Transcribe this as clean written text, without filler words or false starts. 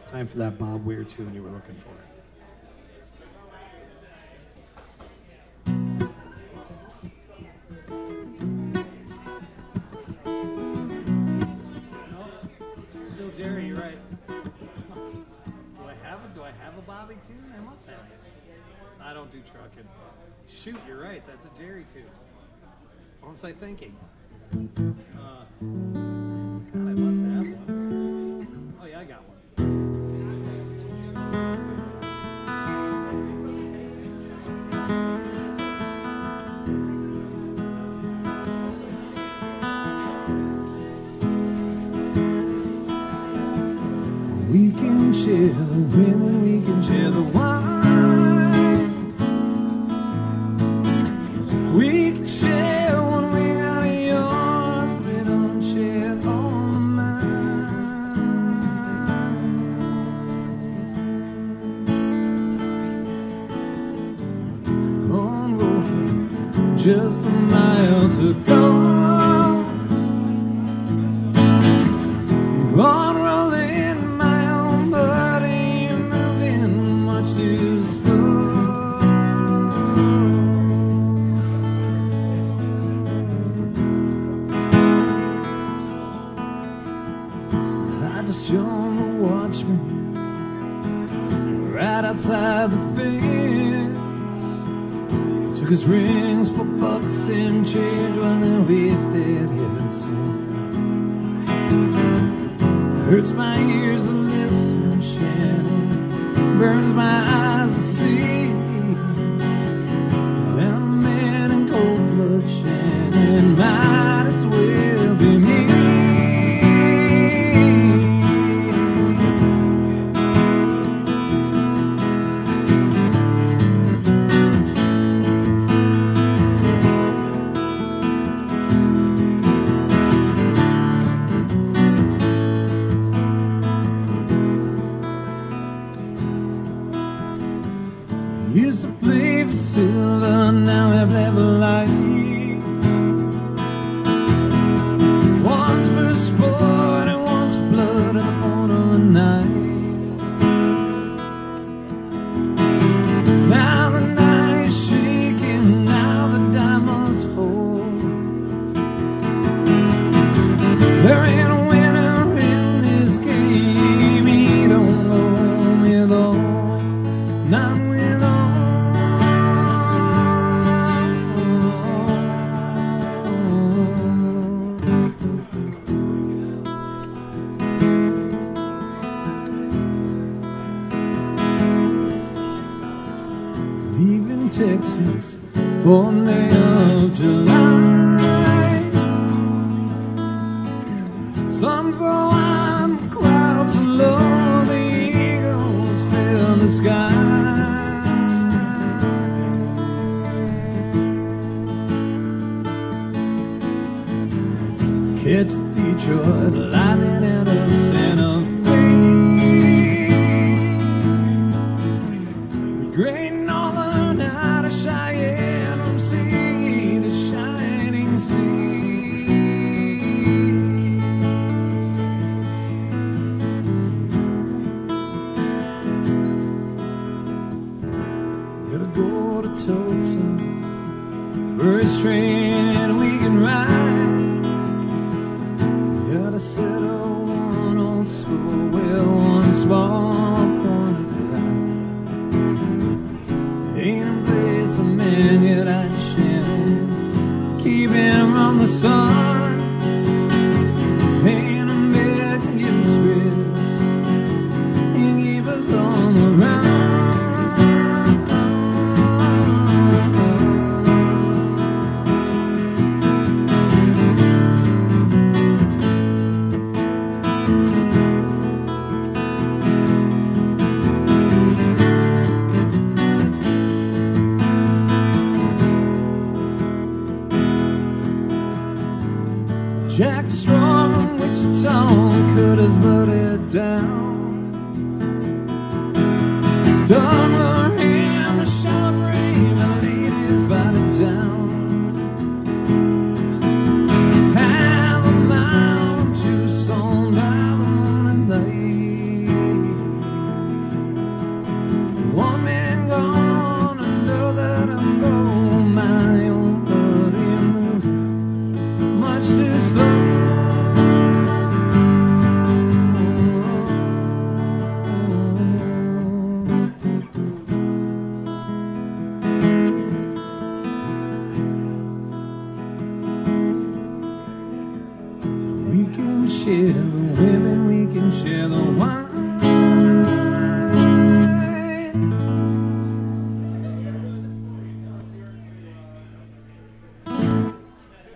Time for that Bob Weir tune you were looking for. Still Jerry, you're right. Do I have a Bobby tune? I must have it. I don't do trucking. Shoot, you're right. That's a Jerry tune. What was I thinking? God, I must have one. Oh yeah, I got one. We can share the women, we can share the wine. We can share one wing out of yours, we don't share all of mine. On road, just a mile to go. On rolling my own body, moving much too slow. I just joined the watchman right outside the fence. Took his rings for bucks and change while the weight that heaven sent. Hurts my ears to listen, Shannon. Burns my eyes to see. Down a man in cold blood, Shannon. Might as well be me. Used to play for silver, now I play for life. Once for sport and once for blood in the morning of the night. Now the night is shaking, now the diamonds fall. There ain't a winner in this game, he don't go home with all. Not with all. Leaving Texas for May of July. Sun's so high, clouds so low, the eagles fill the sky. Catch Detroit lightning out of Santa Fe. Regretting all the night of Cheyenne from sea to shining sea. Gotta go to Tulsa, first train we can ride. Gotta settle one old school, well, one small corner drive. Ain't a place a man yet I'd share. Keep him from the sun. Ain't a bed can give us rest. You keep us on the run. Jack Strong from Wichita cut his buddy down. Done her him a short rave and laid his body down. Half a mile from Tucson by the morning light. you.